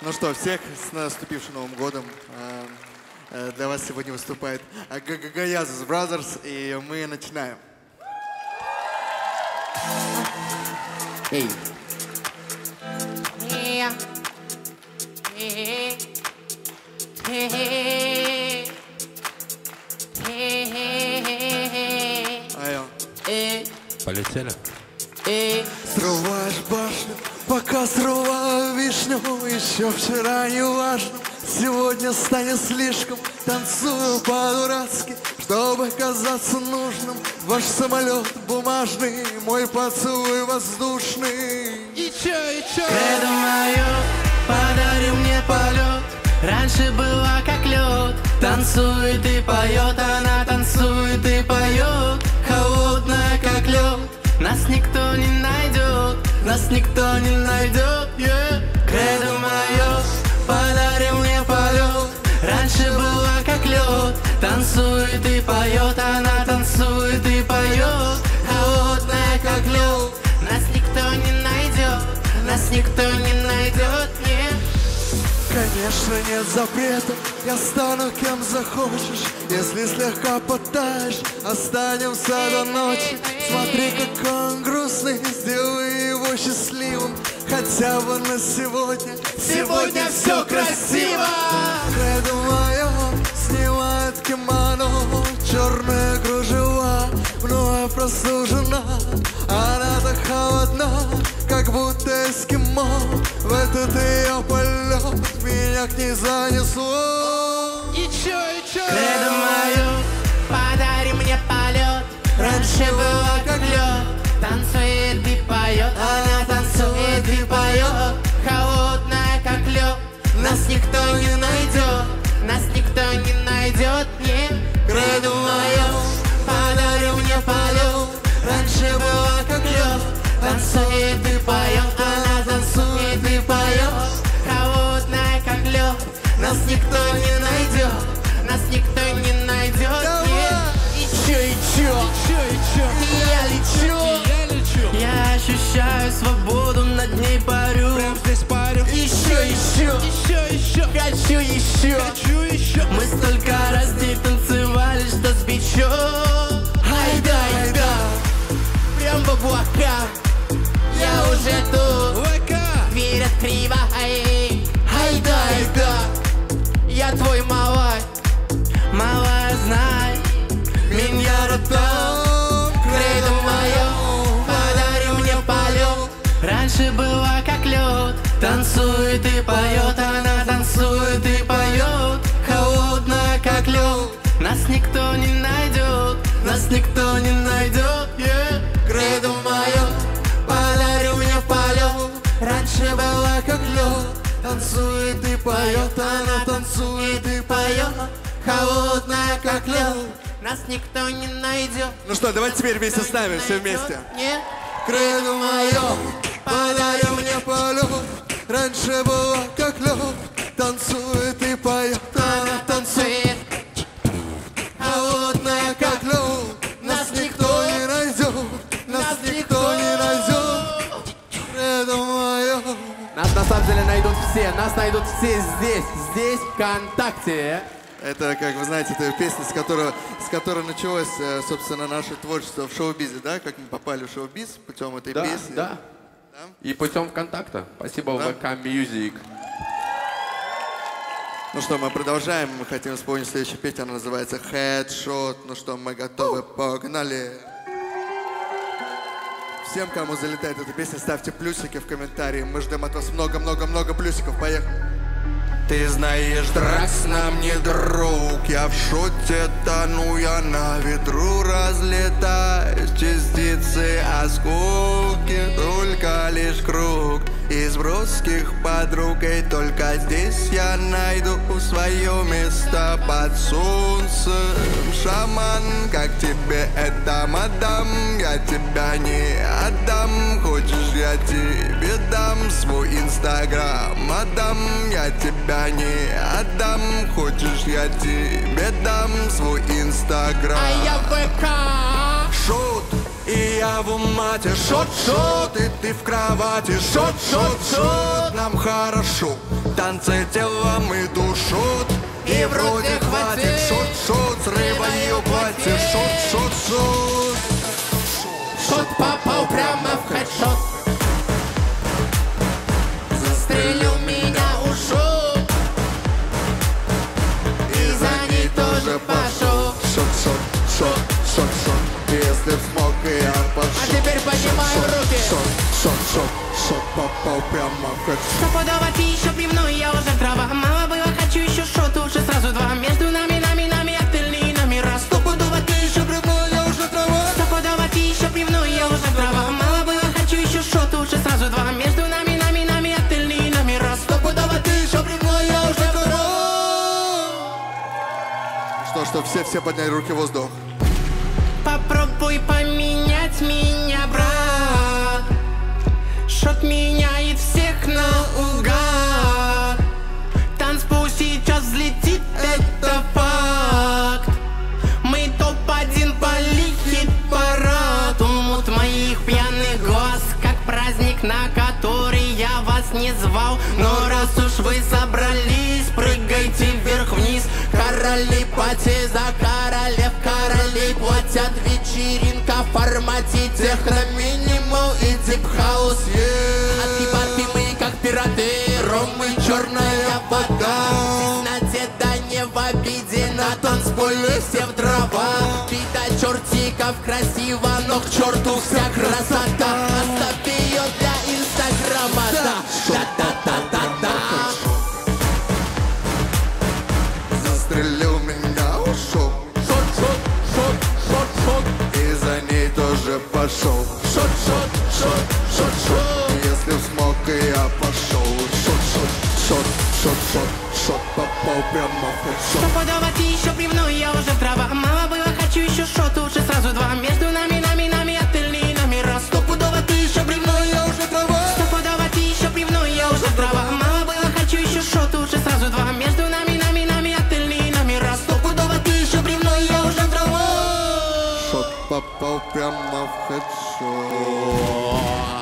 Ну что, всех с наступившим Новым годом. Для вас сегодня выступает Гаязус Brothers, и мы начинаем. Эй. Полетели. Срываешь башню, пока срываю вишню. Еще вчера не важно, сегодня станет слишком. Танцую по-дурацки, чтобы казаться нужным. Ваш самолет бумажный, мой поцелуй воздушный. И чё? Кредо моё, подари мне полет. Раньше была как лед. Танцует и поет, она танцует и поет. Холодная как лед. Нас никто не найдет, нас никто не найдет, yeah. Кредо моё, подари мне полет. Раньше была как лед. Танцует и поет, она танцует и поет. Холодная как лед. Нас никто не найдет, нас никто не найдет, yeah. Конечно, нет запрета, я стану кем захочешь. Если слегка потаешь, останемся до ночи. Смотри, какой он грустный, сделай его счастливым. Хотя бы на сегодня, Сегодня все красиво. Кредо мое снимает кимоно, черные кружева, мною прослужена. Она так холодна, как будто эскимо. В этот ее полет меня к ней занесло. И чё? Кредо моё, подари мне полет. Раньше было как лед. Танцует и поет, она танцует и поет. Холодная как лед. Нас никто не найдет, нас никто не найдет, нет. Кредо моё, подари мне полет. Раньше было как лед. Танцует и поет, она танцует и поет. Холодная как лед. Нас никто не найдет, нас никто не найдет, нет. И чё? Я лечу. Я ощущаю свободу, над ней парю. Прям здесь парю. Еще. Хочу еще. Мы столько раз не танцевали, что сбечет. Айда. Прям в облака. Я уже тут. Верят криво. Айда. Я твой малай. Малая, знай. Меня ротом. Кредо моё, подари мне полет. Раньше была как лед. Танцует и поет, она танцует и поет. Холодная как лед. Нас никто не найдет, нас никто не найдет, yeah. Кредо моё, подари мне полет. Раньше была как лед. Танцует и поет, она танцует и поет. Холодная как лед. Нас никто не найдет. Ну что, давайте теперь вместе с нами, все вместе. Нет. Кредо мое, подари мне полет. Раньше было как лед. Танцует и поет, она танцует. Холодная как лед. Нас никто не найдет, нас никто не найдет. Кредо мое. Нас на самом деле найдут все. Нас найдут все здесь, ВКонтакте. Это, как вы знаете, это песня, с которой началось, собственно, наше творчество в шоу-бизе, да? Как мы попали в шоу-биз путем этой песни. Да. И путем ВКонтакта. Спасибо, ВК Music. Ну что, мы продолжаем. Мы хотим исполнить следующую песню. Она называется Headshot. Ну что, мы готовы. Погнали. Всем, кому залетает эта песня, ставьте плюсики в комментарии. Мы ждем от вас много-много-много плюсиков. Поехали. Ты знаешь, дракс нам не друг. Я в шоте тону, я на ветру разлетаюсь. Частицы, осколки, только лишь круг из броских подруг. И только здесь я найду свое место под солнцем. Шаман, как тебе это, мадам? Я тебя не отдам. Хочешь, я тебе дам свой инстаграм, мадам? Я тебя не отдам. Хочешь, я тебе дам свой инстаграм. А я ВК. Шот, и я в мате. Шот, и ты в кровати. Шот, нам хорошо. танцы телом и душут. И вроде хватит, шот, с рыбой уплатит, шот. Шот попал прямо в хедшот. Застрелил меня, ушел. И за ней тоже пошел. Шот. Если б смог, я пошел. А теперь поднимай руки. Шот попал прямо в хедшот. Стопудово ты еще пивной, я уже трава. Мало было, хочу еще шот, уже сразу два. Между нами, отельные номера. Стопудово ты еще пивной, я уже трава. Стопудово ты еще пивной, я уже трава. Мало было, хочу еще шот, уже сразу два. Между нами, отельные номера. Стопудово ты еще пивной, я уже трава. Что, все подняли руки в воздух. Попробуй поменять меня, брат. Шот меняет всех наугад. Танцпол сейчас взлетит, это факт. Мы топ-1 по хит-парад. Умут моих пьяных глаз, как праздник, на который я вас не звал. Но раз уж вы собрались, прыгайте вверх-вниз. Короли пати за королев, королей платят. Вечеринка в формате техно, минимал и дип-хаус. От мы как пираты, ром и черная вода. В тесноте, да не в обиде, на танцполе все в дрова. Видать чертиков красиво, но к черту вся красота. Оставь ее для инстаграма, да-да-да-да-да. Застрелил меня, ушел. Шот. И за ней тоже пошел. Шот. Если б смог, я пошел. Шот попал прямо в хедшот. Стопудово ты еще пивной, я уже трава. Мало было, хочу еще шот, уже сразу два. Между нами, отельные номера. Стопудово ты еще пивной, я уже трава. Стопудово ты еще пивной, я уже трава. Мало было, хочу еще шот, уже сразу два. Между нами, отельные номера. Стопудово ты еще пивной, я уже трава. Шот попал прямо в хедшот.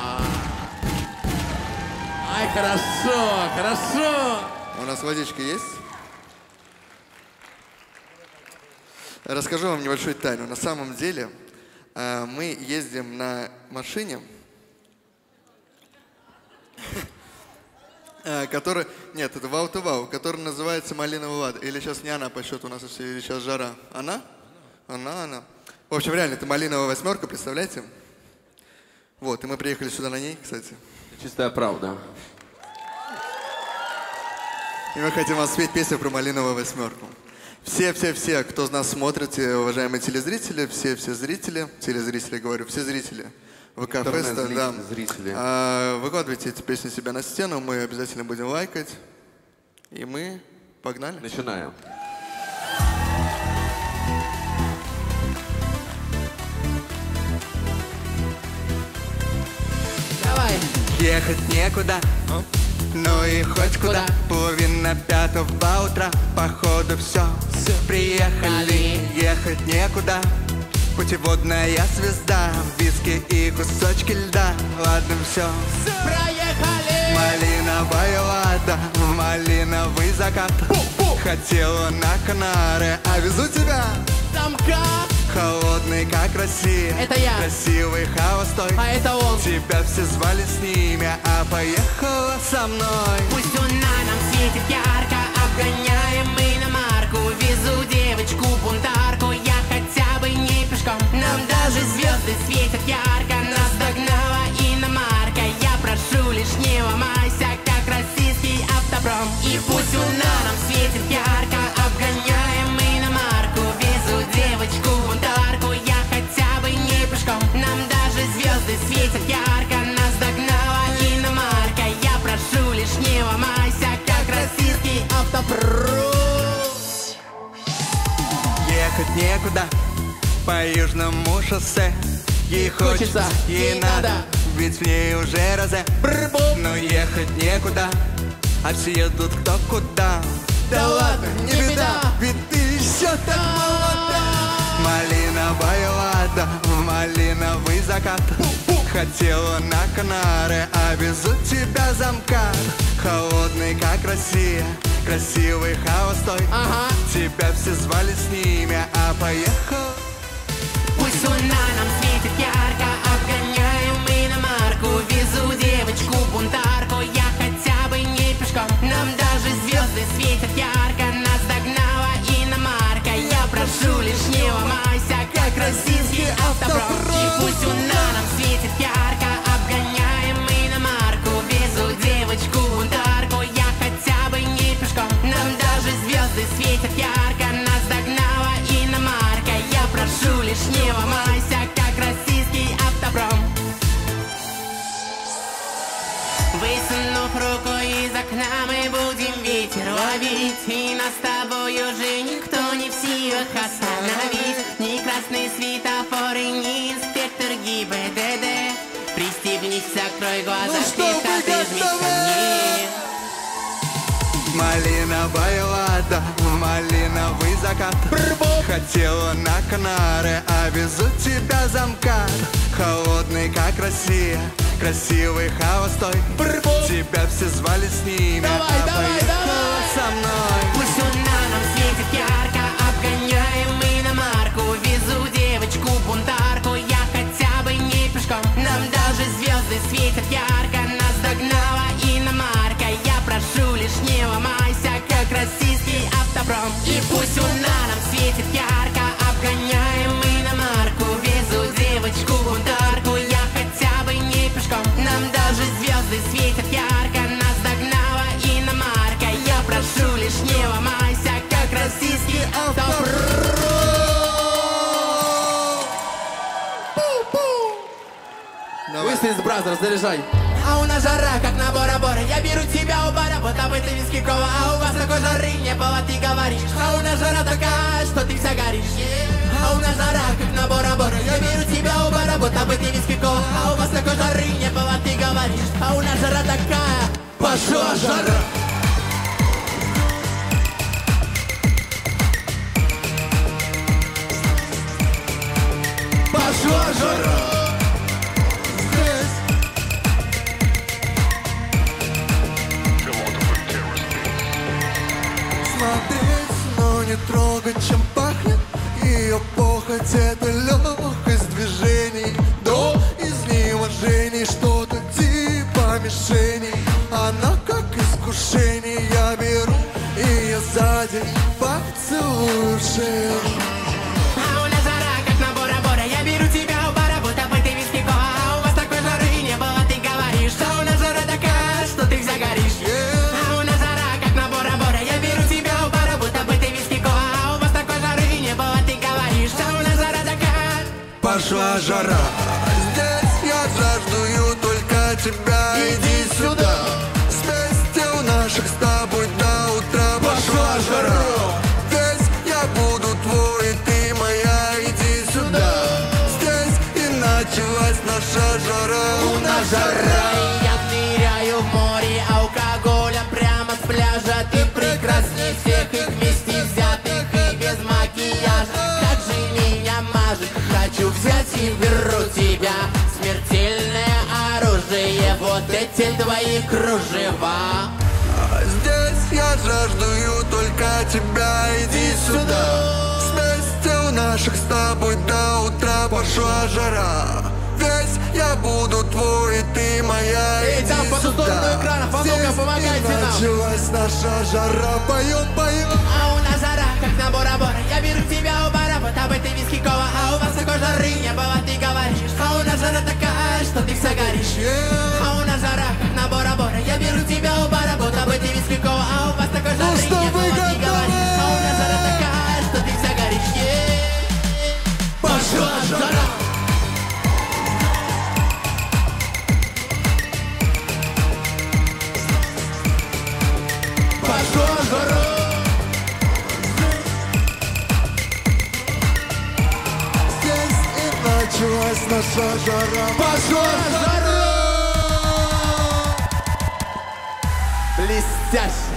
Ай, хорошо. У нас водичка есть? Расскажу вам небольшую тайну. На самом деле мы ездим на машине, который... Нет, это вау-то-вау, который называется «Малиновый лад». Или сейчас не она по счету, у нас или сейчас жара. Она? Она. В общем, реально, это «Малиновая восьмерка», представляете? Вот, и мы приехали сюда на ней, кстати. Чистая правда. И мы хотим вам спеть песню про «Малиновую восьмерку». Все, кто нас смотрит, уважаемые телезрители, все зрители, телезрители, говорю, все зрители ВК-феста, да. Выкладывайте эти песни себя на стену, мы обязательно будем лайкать. И мы погнали. Начинаем. Давай. Ехать некуда, ну и хоть куда. Половина пятого утра, походу все, приехали. Ехать некуда, путеводная звезда, виски и кусочки льда. Ладно, все, Проехали. малиновая лада, малиновый закат. Хотела на Канары, а везу тебя. Самка. Холодный, как Россия. Это я. Красивый, холостой. А это он. Тебя все звали с ними, а поехала со мной. Пусть луна нам светит ярко, обгоняем мы иномарку. Везу девочку-бунтарку, я хотя бы не пешком. Нам даже звезды светят ярко, нас догнала иномарка. Я прошу, лишь не ломайся, как российский автопром. И пусть луна нам светит ярко, обгоняем мы иномарку. Везу девочку-бунтарку, я хотя бы не пешком. Нам даже звезды светят ярко, нас догнала иномарка. Я прошу, лишь не ломайся, как российский автопром. Ехать некуда по южному шоссе. Ей хочется, ей надо, ведь в ней уже розе. Но ехать некуда, а все едут кто куда. Да ладно, не беда, ведь ты еще так молода. Малиновая лада, малиновый закат. Хотела на Канары, а везут тебя замкат. Холодный, как Россия, красивый холостой. Тебя все звали с ними, а поехал. Пусть луна нам светит ярко, обгоняем иномарку. Везу девочку-бунтарку, я хотя бы не пешком. Нам даже звезды светят ярко, нас догнала иномарка. Я прошу, лишь не ломайся, как российский автопром. И пусть луна нам светит ярко, обгоняем иномарку. Везу девочку-бунтарку, я хотя бы не пешком. Нам даже звезды светят ярко, нас догнала иномарка. Я прошу, лишь не ломайся, как российский автопром. Высунув руку из окна, мы будем ветер ловить. И нас с тобой уже никто не в силах остановить. Ни красный светофор и ни инспектор ГИБДД. Пристегнись, закрой глаза, тихо прижмись ко мне. Малиновая лада, малиновый закат. Хотела на Канары, а везут тебя замкат. Холодный, как Россия, красивый холостой. Тебя все звали с ними, а поехала со мной. Пусть луна нам светит ярко, обгоняем иномарку. Везу девочку-бунтарку, я хотя бы не пешком. Нам даже звезды светят ярко, нас догнала иномарка. Я прошу, лишь не ломайся, как российский автопром. И пусть луна нам светит ярко, обгоняем иномарку. Везу девочку-бунтарку, я хотя бы не пешком. Нам даже звезды светят ярко, нас догнала иномарка. Я прошу, лишь не ломайся, как российский автопром. Выставись, бразер, заряжай. А у нас жара, как на Бора-Бора. Я беру тебя у бара, вот об этой виски кола. А у вас такой жары не было, ты говоришь. А у нас жара такая, что ты вся горишь. А у нас жара, как на Бора-Бора. Я беру тебя у бара, вот об этой виски кола. А у вас такой жары не было, ты говоришь. А у нас жара такая, пошла жара. Пошла жара. Смотреть, но не трогать, чем пахнет ее похоть. Это легкость движений до изнеможений, что-то типа мишени. Она как искушение, я беру ее сзади, поцелую в шею. А у нас жара, как на Бора-Бора. Я беру тебя у бара, будто бы ты виски кола. А у вас такой жары не было, ты говоришь. А у нас жара такая, что ты вся горишь. А у нас жара, как на Бора-Бора. Я беру тебя у бара, будто бы ты виски кола. А у вас такой жары не было, ты говоришь. А у нас жара такая, Пошла жара. Здесь я жаждую только тебя, иди сюда. Вместе у наших с тобой до утра. Пошла жара. Здесь я буду твой, и ты моя, иди сюда. Здесь и началась наша жара. у нас жара. И я ныряю в море алкоголя прямо с пляжа. Ты прекрасней всех их вместе взятых и без макияжа. Как же меня мажет, хочу взять и беру тебя. Смертельное оружие, вот эти твои кружева. Здесь я жаждую только тебя, иди сюда. Вместе у наших с тобой до утра. Пошла жара. Весь я буду твой, и ты моя, Эй, иди там по ту сюда. сторону экрана, а ну-ка, помогайте нам. Началась наша жара, поем, поем. А у нас жара, как на Бора-Бора. Я беру тебя у бара, вот об этой виски кола. А у вас такой жары не было, ты говоришь. А у нас жара такая, что ты вся горишь. А у нас жара, как на Бора-Бора. Я беру тебя у бара, вот об этой виски кола. А у вас такой жары что не вы было, ты готовы? говоришь. А у нас жара такая, что ты вся горишь. Пошла жара. Пошла жара. Здесь и началась наша жара. Пошла жара. Блестяще.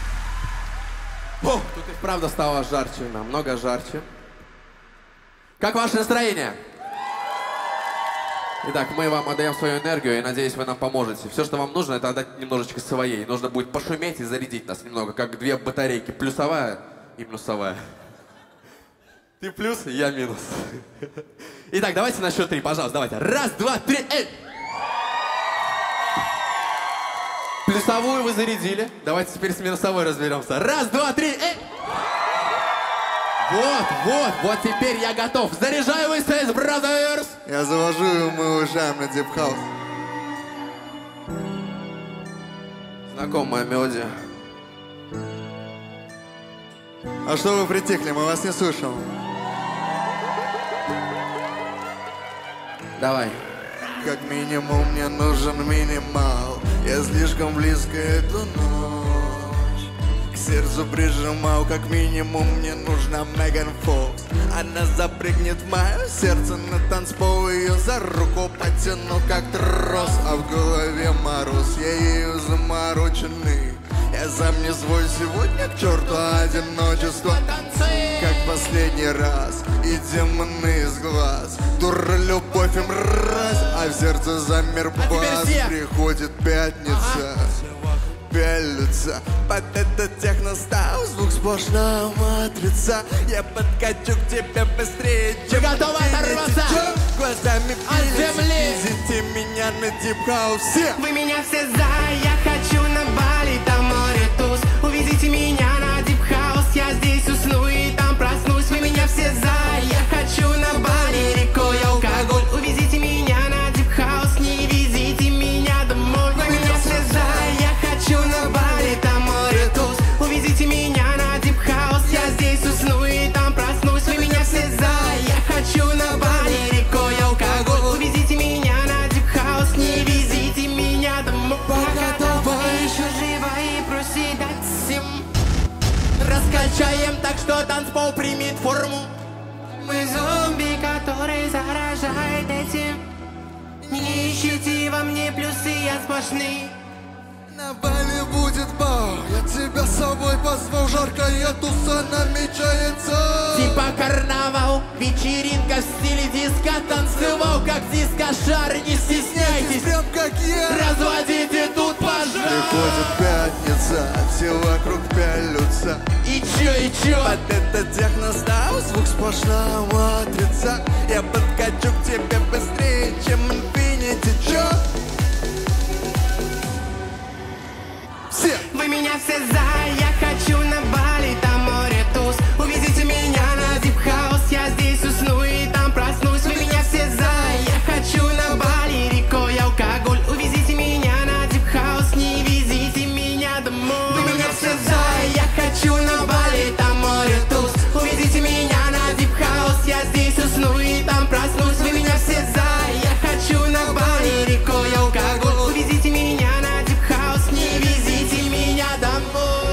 О, тут и правда стало жарче, намного жарче. Как ваше настроение? Итак, мы вам отдаем свою энергию и надеюсь, вы нам поможете. Все, что вам нужно, это отдать немножечко своей. Нужно будет пошуметь и зарядить нас немного, как две батарейки. Плюсовая и минусовая. Ты плюс, я минус. Итак, давайте на счет 3, пожалуйста, давайте. 1, 2, 3, эй! Плюсовую вы зарядили. Давайте теперь с минусовой разберемся. 1, 2, 3, эй! Вот теперь я готов. Заряжаю ВСС Brothers! Я завожу, и мы уезжаем на Deep House. Знакомая мелодия. А что вы притихли? Мы вас не слышим. Давай. Как минимум мне нужен минимал. Я слишком близко эту ночь к сердцу прижимал. Как минимум мне нужна Меган Фокс. Она запрыгнет в мое сердце на танцпол. Ее за руку потяну как трос. А в голове мороз, я ею замороченный. Я сам не свой сегодня, к черту одиночество. Как последний раз, и демоны из глаз. Дура любовь и мразь, а в сердце замер бас. Приходит пятница, пялится под этот техностайл. Звук сплошная матрица. Я подкачу к тебе быстрее, чем вы готовы оторваться глазами от земли? Везите меня на Deep House. Все! Вы меня все за, я хочу на Бали, там море туз. Увезите меня на Deep House, я здесь усну и там проснусь. Вы меня все за, я хочу на Бали, рекой алкоголь. Увезите меня на Deep House, не везите меня домой. Вы меня все за, я хочу на Бали, там море туз. Увезите меня на Deep House, я здесь усну и там проснусь. Вы меня все за, я хочу на Бали, рекой алкоголь. Увезите меня на Deep House, не везите меня домой. Пока давай еще жива и проси дать всем. Раскачаем так, что танцпол примет форму. Мы зомби, который заражает этим. Не ищите во мне плюсы, я сплошный. На Бали будет бал, я тебя с собой позвал. Жаркая туса намечается. Типа карнавал, вечеринка в стиле диска. Танцевал как дискошар, не стесняйтесь. Прям как я. Разводите тут пожар. Приходит пятница, все вокруг пялются. И чё? Под этот техностайл звук сплошная матрица. Я подкачу к тебе быстрее, чем Infinity. Чё? Все! Вы меня все за, я хочу на Бали, там море туз. Увезите меня на Deep House, я здесь усну и там проснусь. Вы меня все за, я хочу на Бали, рекой алкоголь. Увезите меня на Deep House, не везите меня домой. Вы меня все за, я хочу на Бали, там море туз. Увезите меня на Deep House, я здесь усну и там проснусь. Вы меня все за, я хочу на Бали, рекой алкоголь. Увезите меня на Deep House, не везите меня домой.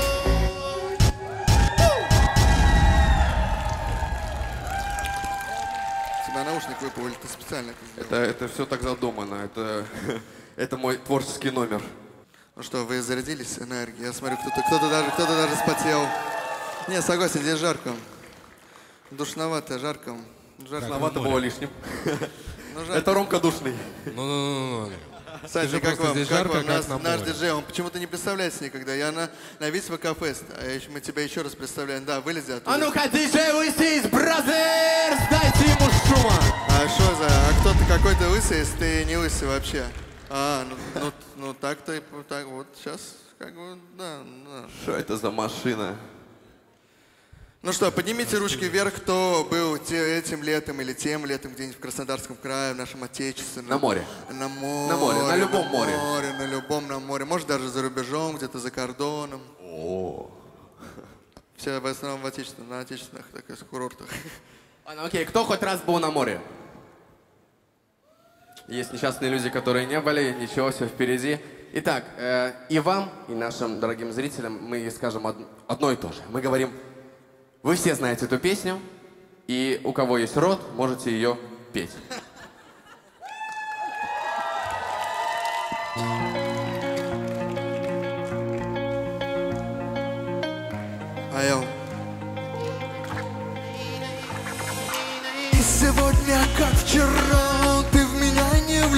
Тебя наушник выпал, или ты специально это сделал? Это все так задумано. Это мой творческий номер. Ну что, вы зарядились энергией? Я смотрю, кто-то даже вспотел. Не, согласен, здесь жарко. Душновато, жарко. Душновато было лишним. Ну, жарко. Это Ромка душный. Ну. Кстати, как просто вам? здесь Как жарко, вам? как на Наш море. диджей, он почему-то не представляется никогда. Я на Висма Фест, мы тебя еще раз представляем. Да, вылези оттуда. А ну-ка, диджей Лысый Brothers, дайте ему шума. А что за... А кто ты какой-то лысый, если ты не лысый вообще? Ну так-то, так вот, сейчас, как бы, да. Что это за машина? Ну что, поднимите ручки вверх, кто был этим летом или тем летом где-нибудь в Краснодарском крае, в нашем отечественном. На море. На море. На море, на любом море. На любом на море. Может, даже за рубежом, где-то за кордоном. Все в основном на отечественных таких курортах. Ладно, окей, кто хоть раз был на море? Есть несчастные люди, которые не были, ничего, все впереди. Итак, и вам, и нашим дорогим зрителям мы скажем одно и то же. Мы говорим, вы все знаете эту песню, и у кого есть рот, можете ее петь. Айо. И сегодня, как вчера, ты в меня не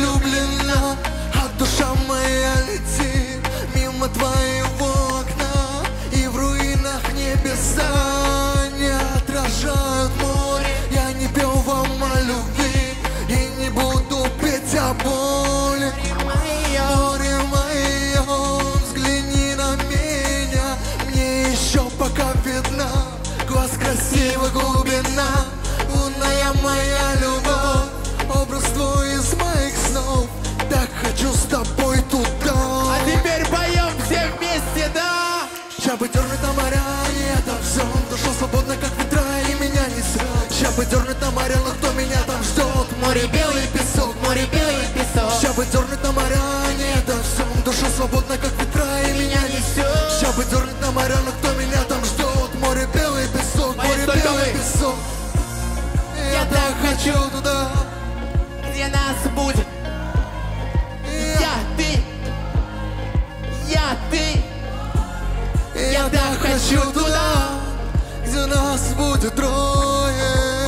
Ща бы дернуть на моря, и это все. Душа свободна, как ветра, и меня несет. Ща бы дернуть на моря, но кто меня там ждет? Море белый песок, море белый песок. Ща бы дернуть на моря, и это все. Душа свободна, как ветра, и меня несет. Ща бы дернуть на моря, но кто меня там ждет? Море белый песок, море белый песок. Я так хочу туда, Где нас будет я, ты. я так хочу туда, где нас будет трое.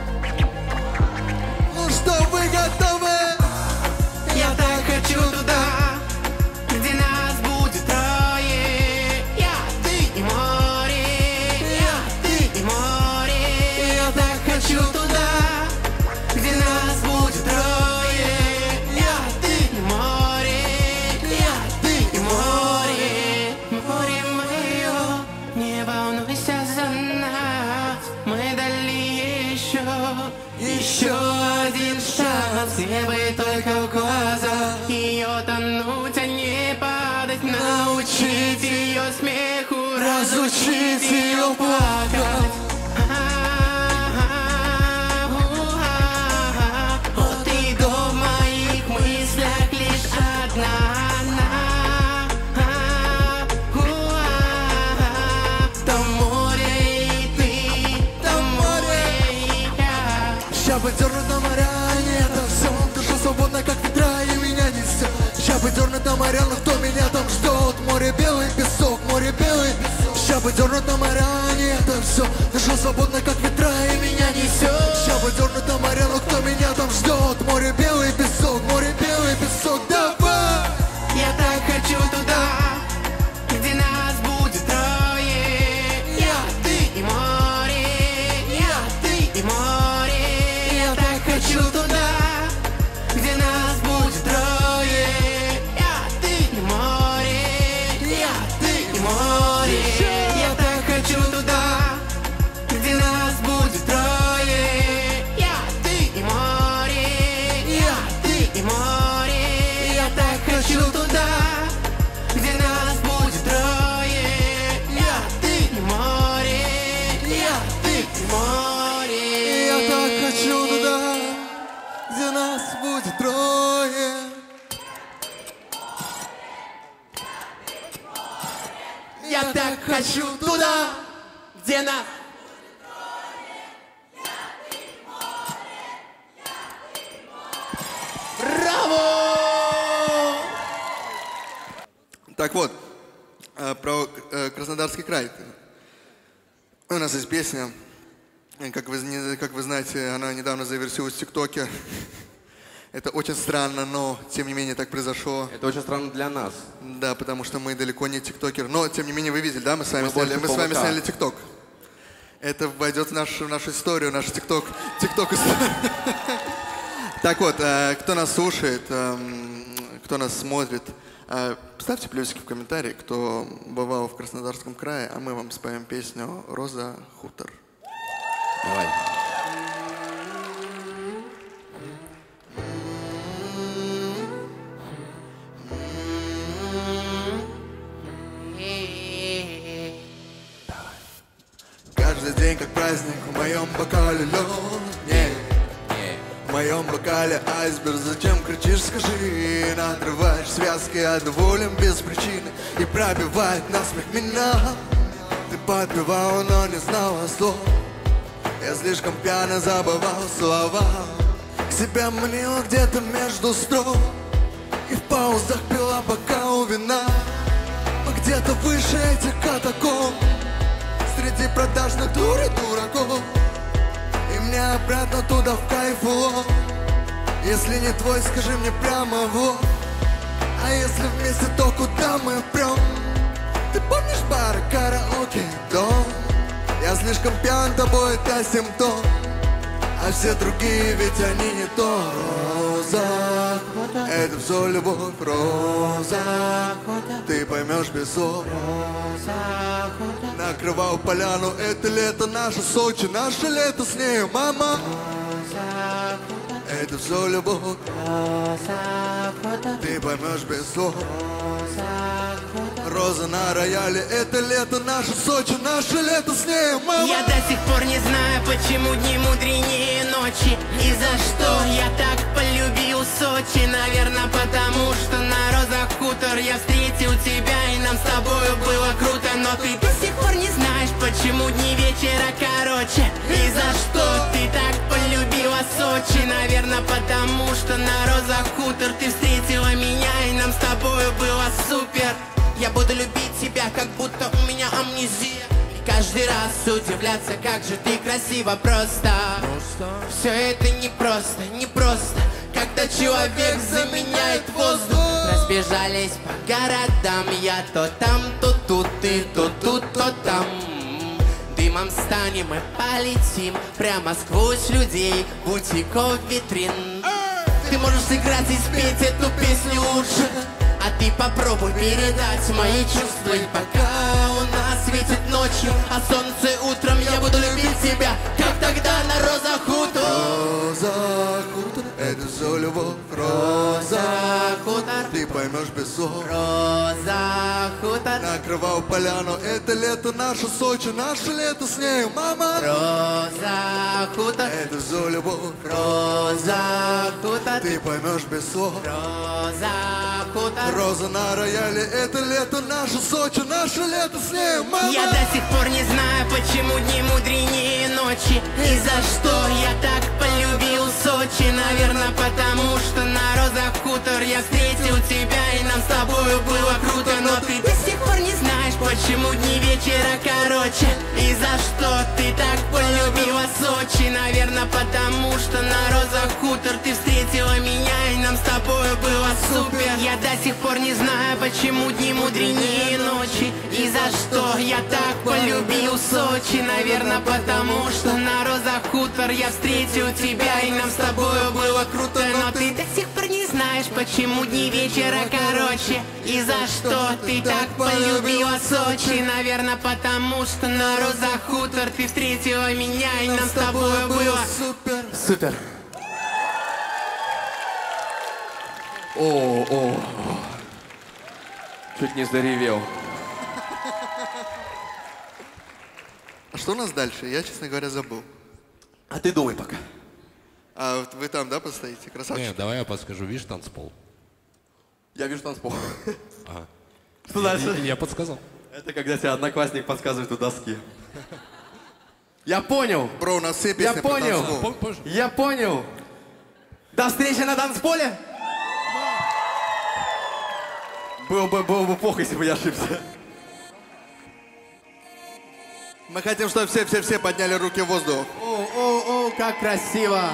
Ну что, вы готовы? Я так хочу туда, где нас будет трое. Я, ты и море. Я, ты и море. Я так хочу туда, где нас будет трое. Я, ты и море. Я, ты и море. Море мое, не волнуйся за нас. Мы дали еще один шанс. Мне бы только в глаза ее тонуть, а не падать. Научить ее смеху, разучить ее плакать. Вот и до в моих мыслях лишь одна она. Там море и ты, там море и я. Ща бы дернуть на моря, и это все. Душа свободна, как ветра, и меня несет. Ща бы дернуть на моря, но кто меня там ждет? Море белый песок, море белый песок. Ща бы дернуть на моря, и это все. Душа свободна, как ветра, и меня несет. Ща бы дернуть на моря, но кто меня там ждет? Море белый песок, давай! Я так хочу туда, где нас будет трое. Я, ты и море. Я, ты и море. Я так хочу туда, где нас будет трое. Я, ты и море. Я, ты и море. Я так хочу туда, где нас будет трое. Я, ты и море. Я, ты и море. Я так хочу туда, где нас будет трое. Я, ты и море. Я, ты и море. Я так хочу туда, где нас будет трое. Я так хочу туда, где нас. Браво! Так вот, про Краснодарский край. У нас есть песня, как вы знаете, она недавно завершилась в ТикТоке. Это очень странно, но тем не менее так произошло. Это очень странно для нас. Да, потому что мы далеко не тиктокеры. Но тем не менее вы видели, да, мы с вами больше сняли ТикТок. Это войдет в нашу историю, наш ТикТок историю. Так вот, кто нас слушает, кто нас смотрит, ставьте плюсики в комментарии, кто бывал в Краснодарском крае, а мы вам споем песню «Роза хутор». Давай. Каждый день как праздник, в моем бокале лед. В моем бокале айсберг, зачем кричишь, скажи. Надрываешь связки, я доволен без причины. И пробивает насмех меня. Ты подпевала, но не знала слов. Я слишком пьяно забывал слова. К себе манила где-то между строк. И в паузах пила бокал вина. Мы где-то выше этих катакомб, среди продажных дур и дураков. И мне обратно туда в кайф улов. Если не твой, скажи мне прямо в лоб. А если вместе, то куда мы прем? Ты помнишь бары, караоке, дом? Я слишком пьян, тобой это симптом. А все другие, ведь они не то. Роза, это все любовь. Роза, ты поймешь без слов. Накрывал поляну, это лето, наше Сочи, наше лето с нею, мама. Это все любовь. Ты поймешь без слов. Роза на рояле, это лето, наше Сочи, наше лето с ней, мама. Я до сих пор не знаю, почему дни мудренее ночи. И за что я так полюбил Сочи. Наверное, потому что на Розах хутор я встретил тебя, и нам с тобою было круто. Но ты до сих пор не знаешь, почему дни вечера короче. И за что ты так полюбила Сочи. Наверное, потому что на Розах хутор ты встретила меня, и нам с тобою было супер. Я буду любить тебя, как будто у меня амнезия. И каждый раз удивляться, как же ты красива. Просто все это непросто, непросто, когда человек заменяет воздух. Разбежались по городам, я то там, то тут, ты то тут, то там. Дымом станем и полетим прямо сквозь людей, бутиков, витрин. Ты можешь сыграть и спеть эту песню лучше, а ты попробуй передать мои чувства. И пока у нас светит ночью, а солнце утром, я буду любить тебя, как тогда на Розах хутор. Роза хутор, это все любовь. Роза хутор, ты поймешь без слов. Роза хутор, Накрывал поляну, это лето, наше Сочи, наше лето с ней, мама. Роза хутор, это все любовь. Роза хутор, ты поймешь без слов. Роза хутор. Роза на рояле, это лето, наше Сочи, наше лето с ней, мама. Я до сих пор не знаю, почему дни мудренее ночи. И за что я так полюбил Сочи. Наверное, потому что на Розах хутор я встретил тебя, и нам с тобою было круто. Но ты до сих пор не знаешь, почему дни вечера короче. И за что ты так полюбила Сочи. Наверное, потому что на Розах хутор ты встретила меня, и нам с тобою было супер. Я до сих пор не знаю, почему дни мудренее ночи. И за что я так полюбил Сочи. Наверное, потому что на Розах хутор я встретил тебя, и нам с тобою было круто. Но ты до сих пор не знаешь, почему дни вечера короче. И за что ты так полюбила Сочи. Наверное, потому что на Розах хутор ты встретила меня, и нам с тобою было супер. Супер. О. Чуть не заревел. А что у нас дальше? Я, честно говоря, забыл. А ты думай пока. А вот вы там, да, постоите? Красавчик. Нет, давай я подскажу. Видишь танцпол? Я вижу танцпол. Ага. Что дальше? Я подсказал. Это когда тебе одноклассник подсказывает у доски. Я понял. Бро, у нас все песни Я про понял. танцпол. Позже. Я понял. До встречи на танцполе. Было бы плохо, если бы я ошибся. Мы хотим, чтобы все подняли руки в воздух. О, как красиво.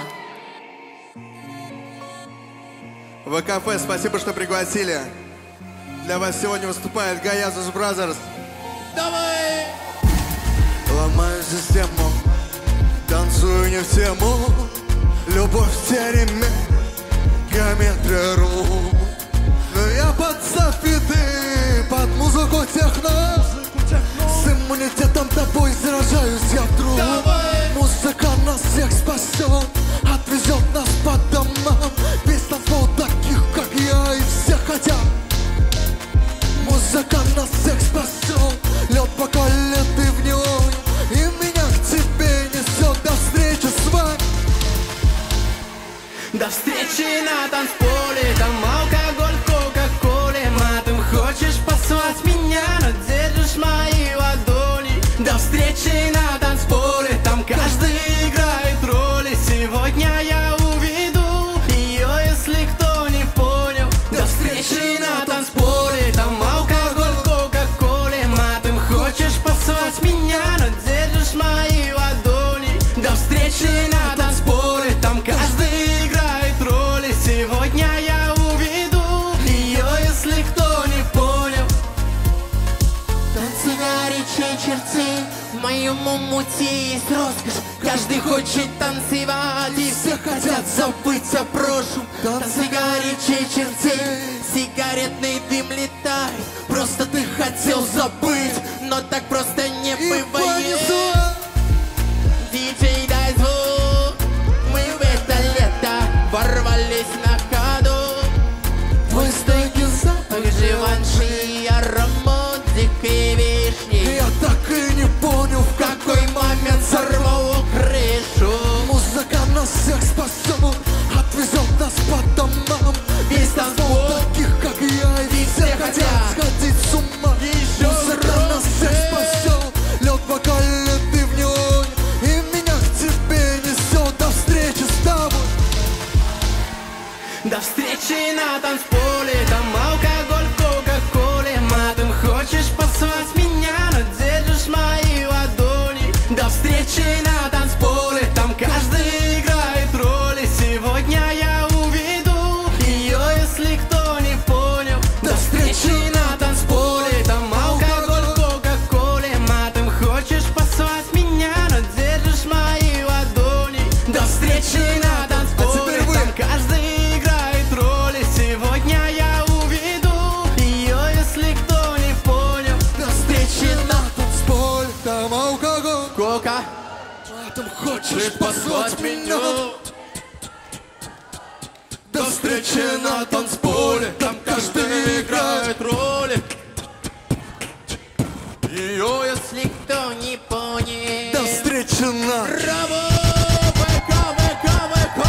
ВКФ, спасибо, что пригласили. Для вас сегодня выступает Гаязус Бразерс. Давай! Ломаю систему, танцую не в тему. Любовь в тереме, геометрия рук. Но я под софиты, под музыку техно. С иммунитетом тобой заражаюсь я вдруг. Музыка нас всех спасет, отвезет нас по домам. Весь танцпол таких, как я, и все хотят. Музыка нас всех спасет, лед поколет и в неоне, и меня к тебе несет. До встречи с вами. До встречи на танцполе, там алкоголь в кока-коле. Матом хочешь послать меня, но держишь мои ладони. До встречи на танцполе, там каждый играет роли. Сегодня я уведу ее, если кто не понял. До встречи на танцполе, там алкоголь в кока-коле. Матом хочешь послать меня, но держишь мои ладони. До встречи на танцполе, там каждый играет роли. Сегодня я уведу ее, если кто не понял. Танцы горячие черты, в моем умуте есть роскошь. Каждый хочет танцевать, и все хотят забыть о прошлом. Танцы горячие черты, сигаретный дым летает. Просто ты хотел забыть, но так просто не бывает. Диджей, дай звук, мы в это лето ворвались на ходу. Твой стойкий запах, живанши, аромат Летом хочешь позвать меня? До встречи на танцполе, там каждый играет роли. Ее, Если кто не понял. до встречи на... Браво! ВК!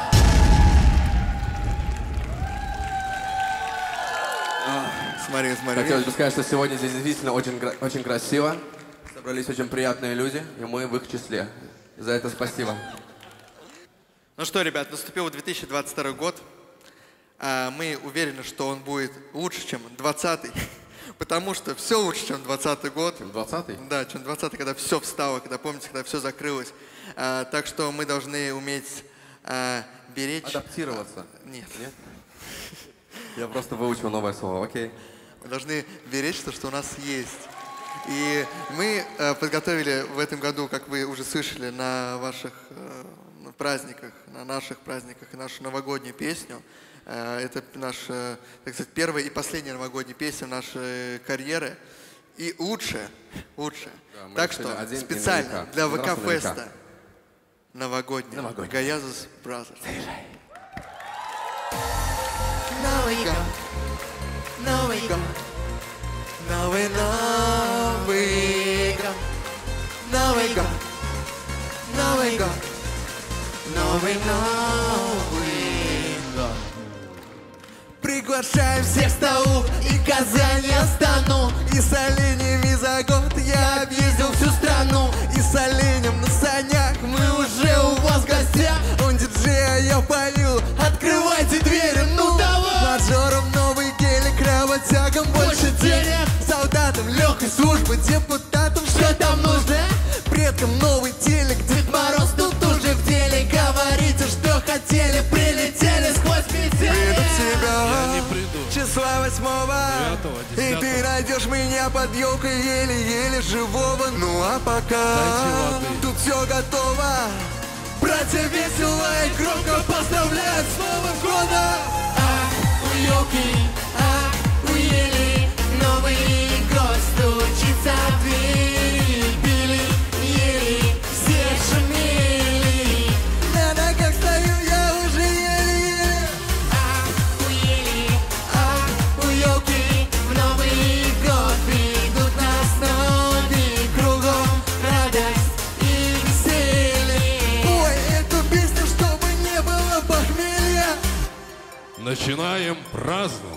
Смотри, смотри. Хотелось бы сказать, что сегодня здесь действительно очень красиво. Собрались очень приятные люди, и мы в их числе. За это спасибо. Ну что, ребят, наступил 2022 год. Мы уверены, что он будет лучше, чем 2020. Потому что все лучше, чем 2020 год. 20-й? Да, чем 2020, когда все встало, когда, помните, когда все закрылось. Так что мы должны уметь беречь... Адаптироваться. Нет. Нет? Я просто выучил новое слово, окей. Мы должны беречь то, что у нас есть. И мы подготовили в этом году, как вы уже слышали, на ваших праздниках, на наших праздниках, нашу новогоднюю песню. Это наша, так сказать, первая и последняя новогодняя песня нашей карьеры. И лучшая. Да, Так что специально для ВК-феста новогодняя. Гаязус Brothers. Новый год. Новый год. Новый год. Новый год. Новый год. Новый год. Приглашаем всех Всех столу и Казань я стану. и с оленями за год я Объездил всю страну. и с оленем на санях мы Уже у вас в гостях. Он диджей, а я пою. Открывайте двери, ну давай. Мажором новый гелик, работягам больше денег. Солдатам легкой службы, депутатам Что там нужно? предкам новый телек. Дед Мороз тут уже в деле. Говорите, что хотели. Прилетели сквозь метели. Приду к тебя Не приду. числа 8-го, и ты найдешь меня под елкой еле-еле живого. Ну а пока Дайте воды. тут все готово. Братья весело и громко поздравляют с Новым годом. У елки, у ели. Новый год стучится в двери. Пили, ели, все шумели. На ногах стою я уже еле-еле. У ели, у елки. В Новый год придут нас ноги. Кругом радость и веселье. Ой, эту песню, чтобы не было похмелья. Начинаем праздновать.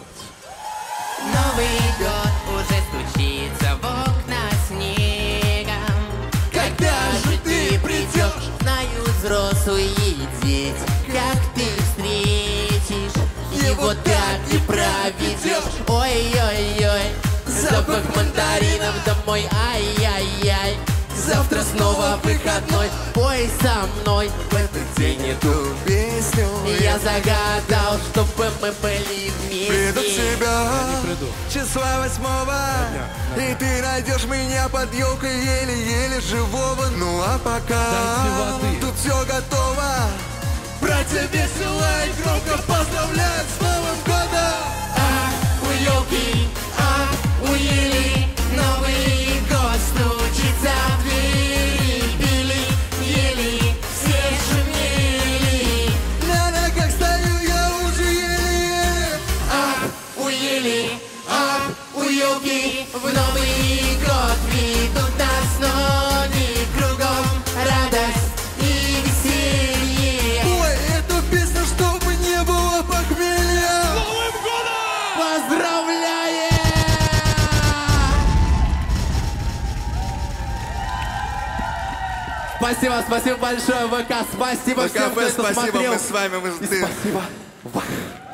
Новый год уже стучится в окна снегом. Когда же ты придешь? Знаю, взрослые дети, как ты встретишь его так и проведешь. Ой-ой-ой, запах мандаринов домой, ай-яй-яй. Завтра снова выходной, пой со мной в этот день эту Песню я загадал, чтобы мы были приду к вместе. тебя приду. числа 8-го, и ты найдешь меня под елкой еле-еле живого. Ну а пока Дайте воды. тут все готово. Братья весело и громко поздравляют с Новым годом. У елки, у ели, Новый год стучится в двери. Пили, ели, все шумели. На ногах стою я уже еле-еле. У ели, у елки. В Новый год ведут нас ноги. Кругом радость и веселье. Ой, эту песню, чтобы не было похмелья. Поздравляем! Спасибо, спасибо большое, ВК. Спасибо всем, кто ВК-фест, спасибо, смотрел. мы с вами. И спасибо.